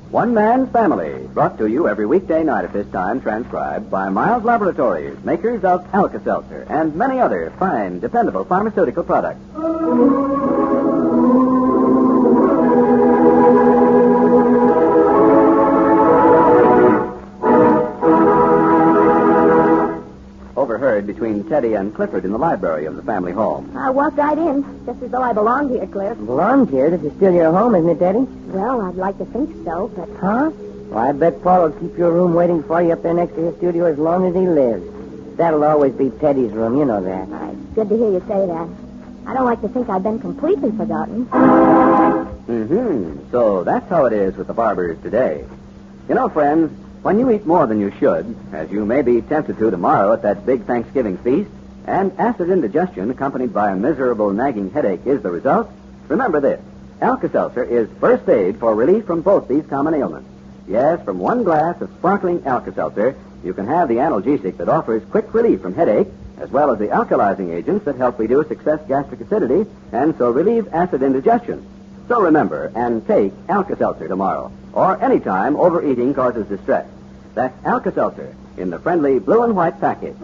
One Man's Family, brought to you every weekday night at this time, transcribed by Miles Laboratories, makers of Alka-Seltzer, and many other fine, dependable pharmaceutical products. Overheard between Teddy and Clifford in the library of the family home. I walked right in, just as though I belonged here, Cliff. Belongs here? This is still your home, isn't it, Teddy? Well, I'd like to think so, but... Huh? Well, I bet Paul will keep your room waiting for you up there next to his studio as long as he lives. That'll always be Teddy's room, you know that. It's good to hear you say that. I don't like to think I've been completely forgotten. So that's how it is with the barbers today. You know, friends, when you eat more than you should, as you may be tempted to tomorrow at that big Thanksgiving feast, and acid indigestion accompanied by a miserable nagging headache is the result, remember this. Alka-Seltzer is first aid for relief from both these common ailments. Yes, from one glass of sparkling Alka-Seltzer, you can have the analgesic that offers quick relief from headache, as well as the alkalizing agents that help reduce excess gastric acidity and so relieve acid indigestion. So remember and take Alka-Seltzer tomorrow, or any time overeating causes distress. That's Alka-Seltzer in the friendly blue and white package.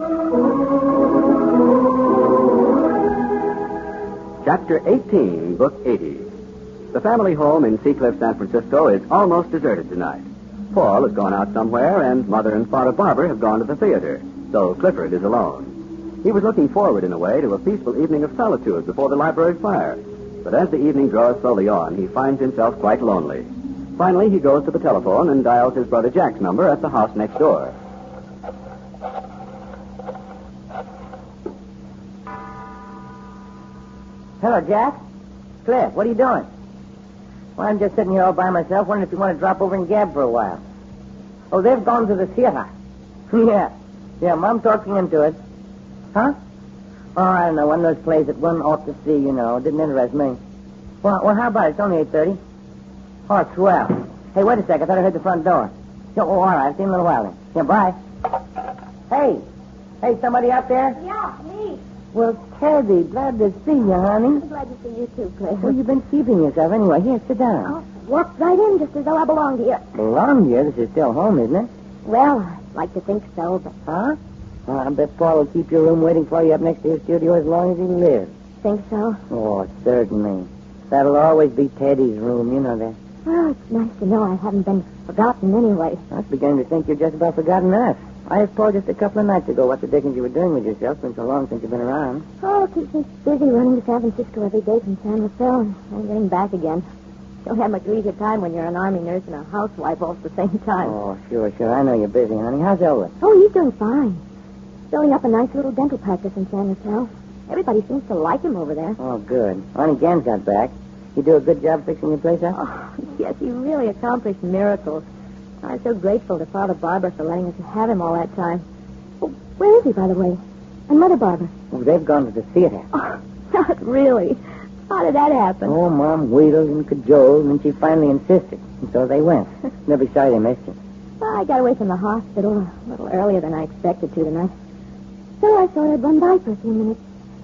Chapter 18, Book 80. The family home in Seacliff, San Francisco is almost deserted tonight. Paul has gone out somewhere, and Mother and Father Barber have gone to the theater, so Clifford is alone. He was looking forward, in a way, to a peaceful evening of solitude before the library fire. But as the evening draws slowly on, he finds himself quite lonely. Finally, he goes to the telephone and dials his brother Jack's number at the house next door. Hello, Jack. Cliff, what are you doing? Well, I'm just sitting here all by myself, wondering if you want to drop over and gab for a while. Oh, they've gone to the theater. Yeah, Mom talked me into it. Huh? Oh, I don't know, one of those plays that one ought to see, you know. Didn't interest me. Well, how about it? It's only 8:30. Oh, swell. Hey, wait a sec. I thought I heard the front door. Oh, all right. I'll see you in a little while then. Yeah, bye. Hey, somebody out there? Yeah, me. Well, Teddy, glad to see you, honey. I'm glad to see you too, Cliff. Well, you've been keeping yourself anyway. Here, sit down. Oh, walked right in just as though I belonged here. Belong here? This is still home, isn't it? Well, I'd like to think so, but... Huh? Well, I bet Paul will keep your room waiting for you up next to his studio as long as he lives. Think so? Oh, certainly. That'll always be Teddy's room, you know that. Well, it's nice to know I haven't been forgotten anyway. I was beginning to think you'd just about forgotten us. I asked Paul just a couple of nights ago what the dickens you were doing with yourself. It's been so long since you've been around. Oh, it keeps me busy running to San Francisco every day from San Rafael and getting back again. Don't have much leisure time when you're an army nurse and a housewife all at the same time. Oh, sure. I know you're busy, honey. How's Elwood? Oh, he's doing fine. Building up a nice little dental practice in San Rafael. Everybody seems to like him over there. Oh, good. Honey Gans got back. You do a good job fixing your place up? Oh, yes, he really accomplished miracles. I'm so grateful to Father Barber for letting us have him all that time. Oh, where is he, by the way? And Mother Barber? Oh, they've gone to the theater. Oh, not really. How did that happen? Oh, Mom wheedled and cajoled, and she finally insisted. And so they went. They'll be sorry they missed you. Well, I got away from the hospital a little earlier than I expected to tonight. So I thought I'd run by for a few minutes.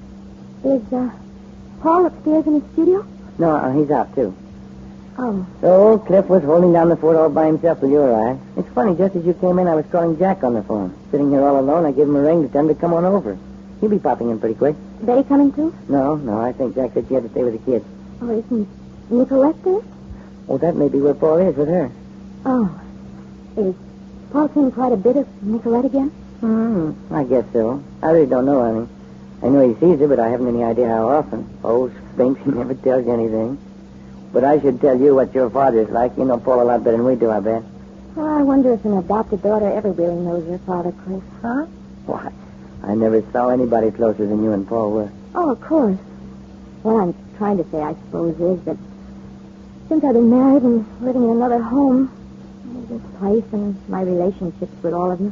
Is, Paul upstairs in his studio? No, he's out, too. Oh. So Cliff was holding down the fort all by himself with your eye. It's funny, just as you came in, I was calling Jack on the phone. Sitting here all alone, I gave him a ring to tell him to come on over. He'll be popping in pretty quick. They coming too? No, I think Jack said she had to stay with the kids. Oh, isn't Nicolette there? Oh, that may be where Paul is with her. Oh. Is Paul seeing quite a bit of Nicolette again? I guess so. I really don't know, honey. I know he sees her, but I haven't any idea how often. Oh, Sphinx, he never tells you anything. But I should tell you what your father's like. You know Paul a lot better than we do, I bet. Well, I wonder if an adopted daughter ever really knows her father, Cliff. Huh? What? I never saw anybody closer than you and Paul were. Oh, of course. What I'm trying to say, I suppose, is that since I've been married and living in another home, this place and my relationships with all of you,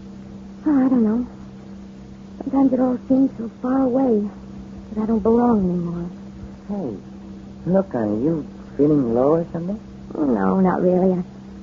I don't know. Sometimes it all seems so far away that I don't belong anymore. Hey, look, honey, you feeling low or something? No, not really.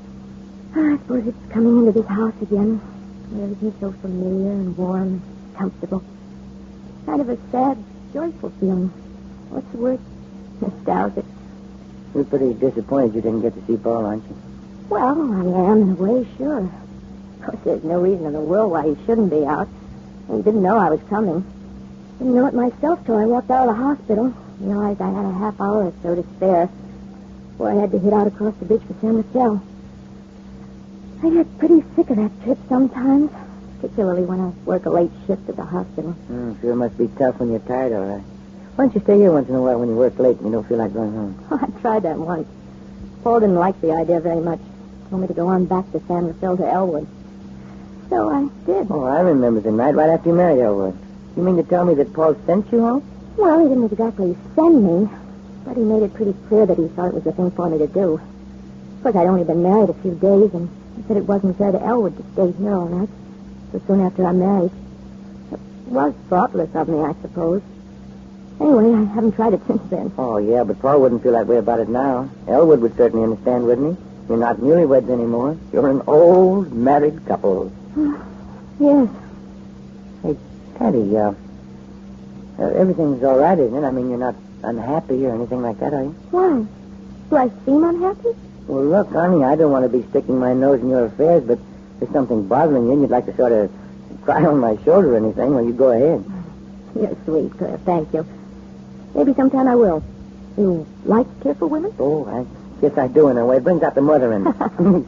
I suppose it's coming into this house again. Everything's so familiar and warm and comfortable. Kind of a sad, joyful feeling. What's the word? Nostalgic. You're pretty disappointed you didn't get to see Paul, aren't you? Well, I am in a way, sure. Of course, there's no reason in the world why he shouldn't be out. He didn't know I was coming. Didn't know it myself till I walked out of the hospital. Realized I had a half hour or so to spare before I had to head out across the bridge for San Rafael. I get pretty sick of that trip sometimes, particularly when I work a late shift at the hospital. Sure must be tough when you're tired, all right. Why don't you stay here once in a while when you work late and you don't feel like going home? I tried that once. Paul didn't like the idea very much. Told me to go on back to San Rafael to Elwood. So I did. Oh, I remember the night right after you married Elwood. You mean to tell me that Paul sent you home? Well, he didn't exactly send me, but he made it pretty clear that he thought it was the thing for me to do. Of course, I'd only been married a few days, and he said it wasn't fair to Elwood to stay here all night, so soon after I'm married. It was thoughtless of me, I suppose. Anyway, I haven't tried it since then. Oh, yeah, but Paul wouldn't feel that way about it now. Elwood would certainly understand, wouldn't he? You're not newlyweds anymore. You're an old married couple. Yes. Hey, Teddy, everything's all right, isn't it? I mean, you're not unhappy or anything like that, are you? Why? Do I seem unhappy? Well, look, honey, I don't want to be sticking my nose in your affairs, but if there's something bothering you and you'd like to sort of cry on my shoulder or anything, well, you go ahead. You're sweet, Claire. Thank you. Maybe sometime I will. You like to care for women? Oh, I guess I do in a way. It brings out the mother in me.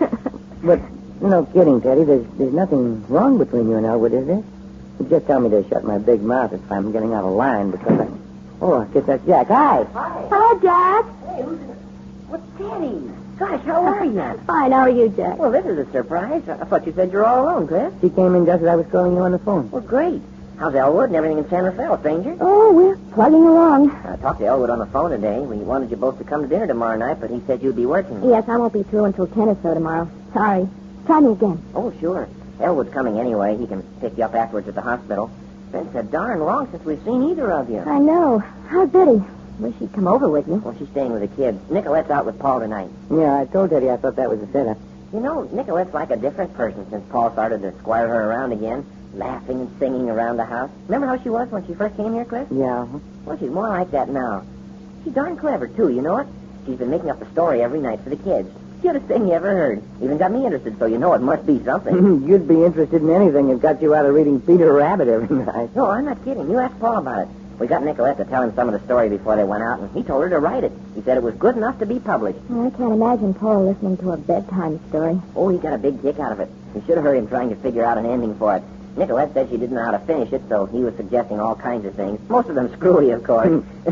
But, kidding, Teddy, there's nothing wrong between you and Elwood, is there? You just tell me to shut my big mouth if I'm getting out of line because I... Oh, I guess that's Jack. Hi. Hi. Hello, Jack. Hey, what's Teddy? Gosh, how are you? Fine. How are you, Jack? Well, this is a surprise. I thought you said you're all alone, Cliff. She came in just as I was calling you on the phone. Well, great. How's Elwood and everything in San Rafael, stranger? Oh, we're plugging along. I talked to Elwood on the phone today. We wanted you both to come to dinner tomorrow night, but he said you'd be working. Yes, I won't be through until 10 or so tomorrow. Sorry. Try me again. Oh, sure. Elwood's coming anyway. He can pick you up afterwards at the hospital. It's been so darn long since we've seen either of you. I know. How's Betty? Wish she'd come over with you. Well, she's staying with the kids. Nicolette's out with Paul tonight. Yeah, I told Teddy I thought that was a setup. You know, Nicolette's like a different person since Paul started to squire her around again, laughing and singing around the house. Remember how she was when she first came here, Cliff? Yeah. Well, she's more like that now. She's darn clever, too, you know it? She's been making up a story every night for the kids. Cutest thing you ever heard. Even got me interested, so you know it must be something. You'd be interested in anything that got you out of reading Peter Rabbit every night. No, I'm not kidding. You asked Paul about it. We got Nicolette to tell him some of the story before they went out, and he told her to write it. He said it was good enough to be published. I can't imagine Paul listening to a bedtime story. Oh, he got a big kick out of it. We should have heard him trying to figure out an ending for it. Nicolette said she didn't know how to finish it, so he was suggesting all kinds of things. Most of them screwy, of course.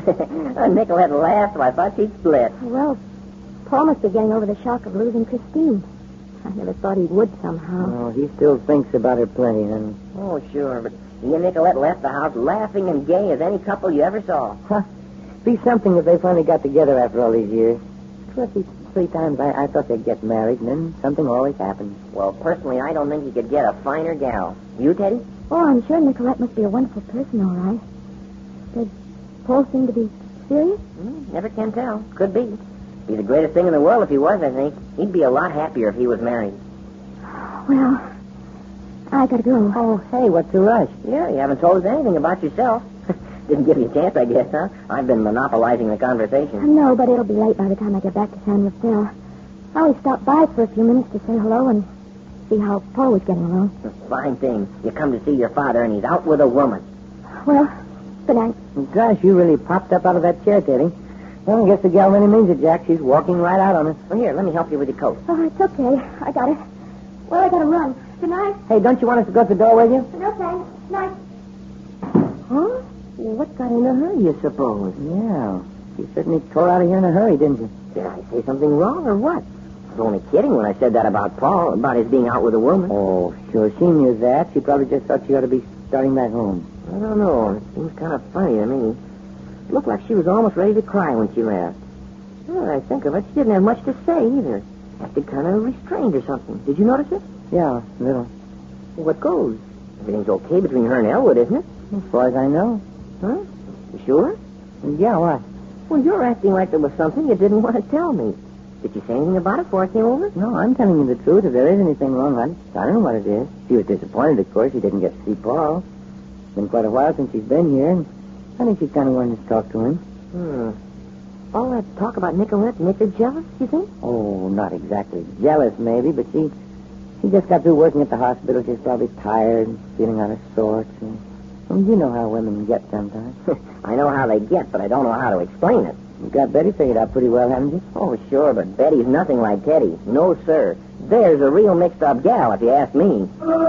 Nicolette laughed, so I thought she'd split. Well, Paul must be getting over the shock of losing Christine. I never thought he would somehow. Oh, he still thinks about her plenty, honey. Oh, sure, but he and Nicolette left the house laughing and gay as any couple you ever saw. Huh. Be something if they finally got together after all these years. 23 times I thought they'd get married, and then something always happens. Well, personally, I don't think you could get a finer gal. You, Teddy? Oh, I'm sure Nicolette must be a wonderful person, all right. Did Paul seem to be serious? Never can tell. Could be. Be the greatest thing in the world if he was, I think. He'd be a lot happier if he was married. Well, I gotta go. Oh, hey, what's the rush? Yeah, you haven't told us anything about yourself. Didn't give you a chance, I guess, huh? I've been monopolizing the conversation. No, but it'll be late by the time I get back to San Rafael. I always stopped by for a few minutes to say hello and see how Paul was getting along. Fine thing. You come to see your father, and he's out with a woman. Well, good night. Gosh, you really popped up out of that chair, Teddy. Well, I guess the gal really means it, Jack. She's walking right out on us. Well, here, let me help you with your coat. Oh, it's okay. I got it. Well, I gotta run. Good night. Hey, don't you want us to go to the door with you? No, thanks. Night. Huh? What got into her, you suppose? Yeah. She certainly tore out of here in a hurry, didn't she? Did I say something wrong or what? I was only kidding when I said that about Paul, about his being out with a woman. Oh, sure. She knew that. She probably just thought she ought to be starting back home. I don't know. It seems kind of funny to me. It looked like she was almost ready to cry when she left. Now that I think of it, she didn't have much to say either. Acted kind of restrained or something. Did you notice it? Yeah, a little. Well, what goes? Everything's okay between her and Elwood, isn't it? As far as I know. Huh? You sure? Yeah, what? Well, you're acting like there was something you didn't want to tell me. Did you say anything about it before I came over? No, I'm telling you the truth. If there is anything wrong, I don't know what it is. She was disappointed, of course. She didn't get to see Paul. It's been quite a while since she's been here, and I think she's kind of wanting to talk to him. All that talk about Nicolette make her jealous, you think? Oh, not exactly jealous, maybe, but she just got through working at the hospital. She's probably tired, feeling out of sorts. And you know how women get sometimes. I know how they get, but I don't know how to explain it. You've got Betty figured out pretty well, haven't you? Oh, sure, but Betty's nothing like Teddy. No, sir. There's a real mixed-up gal, if you ask me.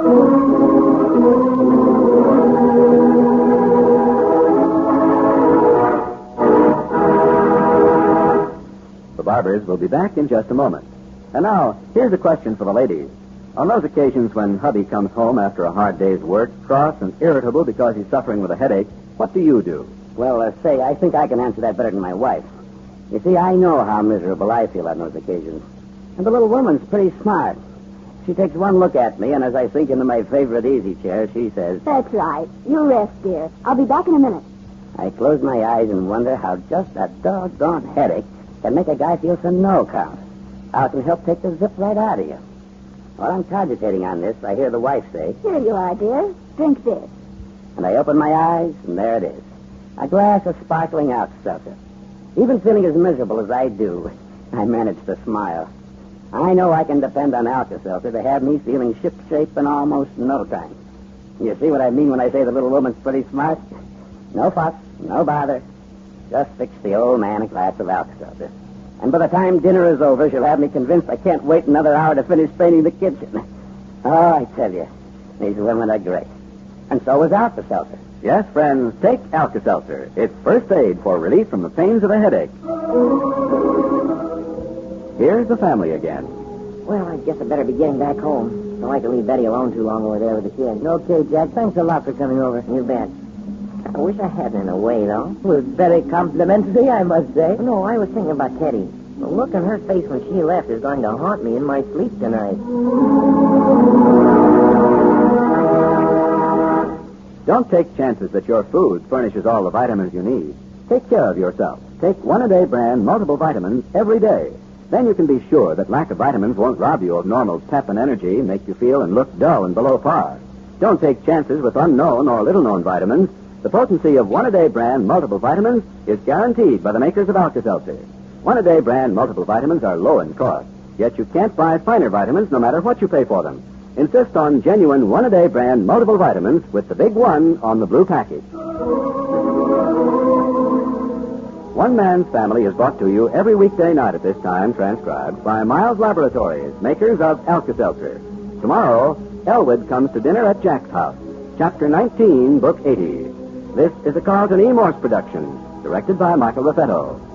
The Barbers will be back in just a moment. And now, here's a question for the ladies. On those occasions when hubby comes home after a hard day's work, cross and irritable because he's suffering with a headache, what do you do? Well, I think I can answer that better than my wife. You see, I know how miserable I feel on those occasions. And the little woman's pretty smart. She takes one look at me, and as I sink into my favorite easy chair, she says, That's right. You rest, dear. I'll be back in a minute. I close my eyes and wonder how just that doggone headache can make a guy feel some no count. How it can help take the zip right out of you. While I'm cogitating on this, I hear the wife say, Here you are, dear. Drink this. and I open my eyes, and there it is. A glass of sparkling Alka-Seltzer. Even feeling as miserable as I do, I manage to smile. I know I can depend on Alka-Seltzer to have me feeling shipshape in almost no time. You see what I mean when I say the little woman's pretty smart? No fuss, no bother. Just fix the old man a glass of Alka-Seltzer. And by the time dinner is over, she'll have me convinced I can't wait another hour to finish painting the kitchen. Oh, I tell you, these women are great. And so is Alka-Seltzer. Yes, friends, take Alka-Seltzer. It's first aid for relief from the pains of a headache. Here's the family again. Well, I guess I better be getting back home. Don't like to leave Betty alone too long over there with the kids. Okay, Jack. Thanks a lot for coming over. You bet. I wish I hadn't in a way, though. It was very complimentary, I must say. No, I was thinking about Teddy. The look on her face when she left is going to haunt me in my sleep tonight. Don't take chances that your food furnishes all the vitamins you need. Take care of yourself. Take One-A-Day brand multiple vitamins every day. Then you can be sure that lack of vitamins won't rob you of normal pep and energy, make you feel and look dull and below par. Don't take chances with unknown or little-known vitamins. The potency of One-A-Day brand multiple vitamins is guaranteed by the makers of Alka-Seltzer. One-A-Day brand multiple vitamins are low in cost, yet you can't buy finer vitamins no matter what you pay for them. Insist on genuine One-A-Day brand multiple vitamins with the big one on the blue package. One Man's Family is brought to you every weekday night at this time, transcribed by Miles Laboratories, makers of Alka-Seltzer. Tomorrow, Elwood comes to dinner at Jack's house. Chapter 19, Book 80. This is a Carlton E. Morse production, directed by Michael Raffetto.